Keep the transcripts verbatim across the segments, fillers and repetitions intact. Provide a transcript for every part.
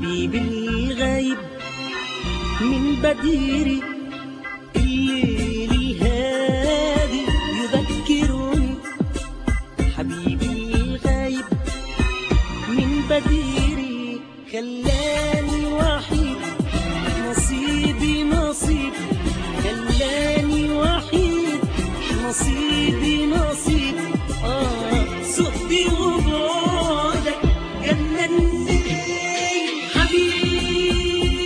حبيبي الغايب من بديري، الليل الهادي يذكرني. حبيبي الغايب من بديري خلاني وحيد، نصيبي نصيب خلاني وحيد، نصيبي نصيب. آه سهدي وبعدك جنني حبيبي.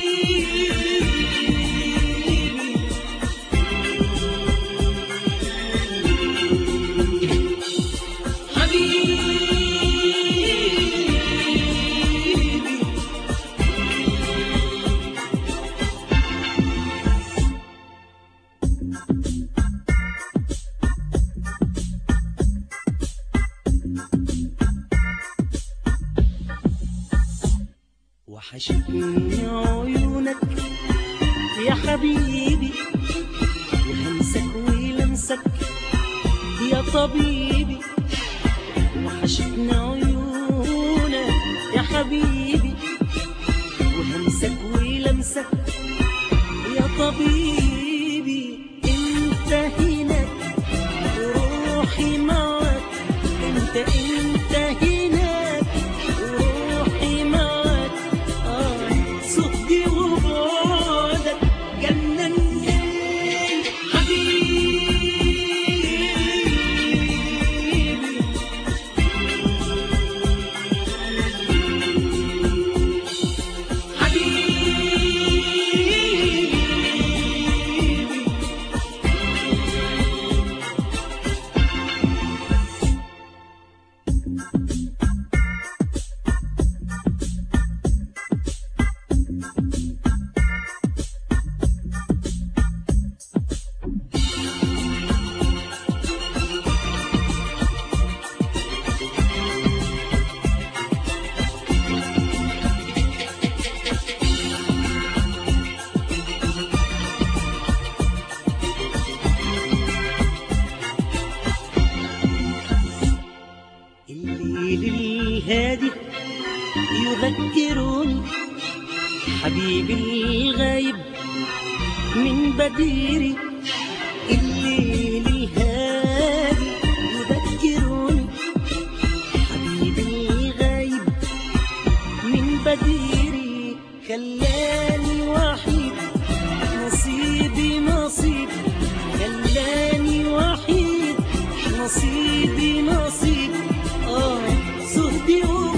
وحشتني عيونك يا حبيبي، وهمسك ولمسك يا طبيبي. وحشتني عيونك يا حبيبي، وهمسك ولمسك يا طبيبي. انت هناك وروحي معك، انت انت هناك وروحي معك. آه صدي وبعدك جنني حبيبي. الليل الهادي يذكرني، حبيبي الغايب من بديري. الليل الهادي يذكرني، حبيبي الغايب من بديري خلاني وحيد، نصيبي نصيب خلاني وحيد، نصيبي نصيب. آه زهدي